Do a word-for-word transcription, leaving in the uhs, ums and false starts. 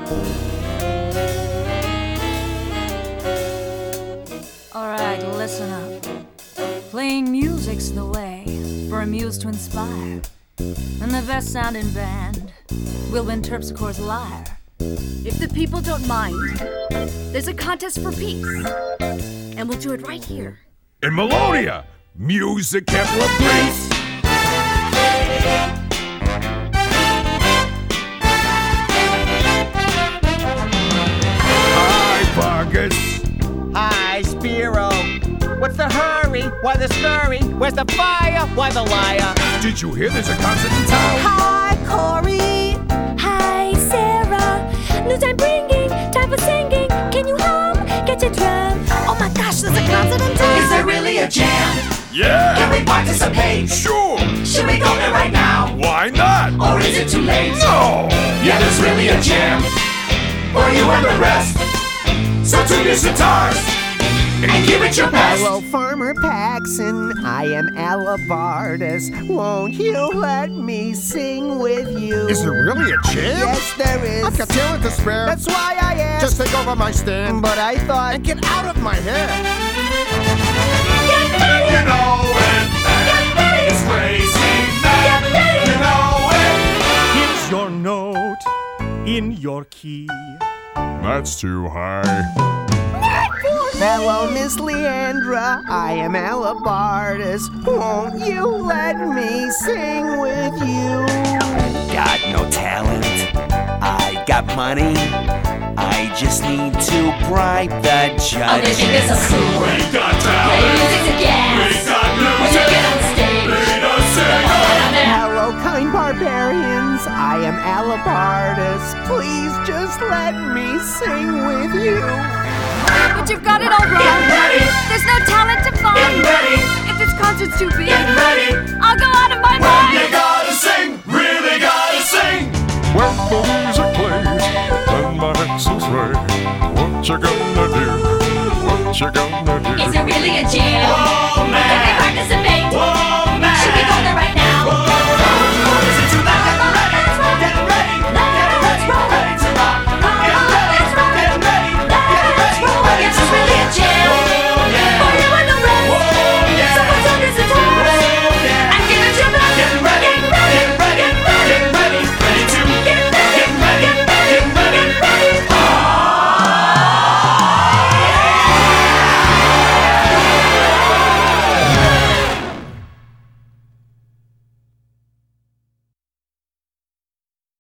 Alright, listen up. Playing music's the way for a muse to inspire. And the best sounding band will win Terpsichore's lyre. If the people don't mind, there's a contest for peace. And we'll do it right here. In Melonia, music capital of Greece. Hi, Vargas. Hi, Spiro. What's the hurry? Why the scurry? Where's the fire? Why the liar? Did you hear there's a concert in town? Hi, Corey. Hi, Sarah. News I'm bringing, time for singing. Can you hum? Get your drum. Oh my gosh, there's a concert in town. Is there really a jam? Yeah! Can we participate? Sure! Should we go there right now? Why not? Or is it too late? No! Yeah, there's really a jam for you and the rest. So tune your guitars and give it your best. Hello, Farmer Paxson. I am Alabardus. Won't you let me sing with you? Is there really a jam? Yes, there is. I've got talent to spare. That's why I asked. Just take over my stand. But I thought. And get out of my hair. You know it. It's crazy, man. You know it. Here's your note in your key. That's too high. Hello, Miss Leandra. I am Alabardus. Won't you let me sing with you? Got no talent. I got money. I just need to bribe the judges. Oh, they think it's a fool. We got talent. Music's a gas. We got music. When you get on stage, lead us sing. Hello, kind barbarians. I am Alabardus. Please just let me sing with you. But you've got it all wrong. Get ready. There's no talent to find. Get ready. If this concert's too big, Get ready. I'll go out of my When mind. you gotta sing, really gotta sing. When the music plays and my axles sway, what you gonna do? What you gonna do? Is there really a jam? Oh, man. Can we practice a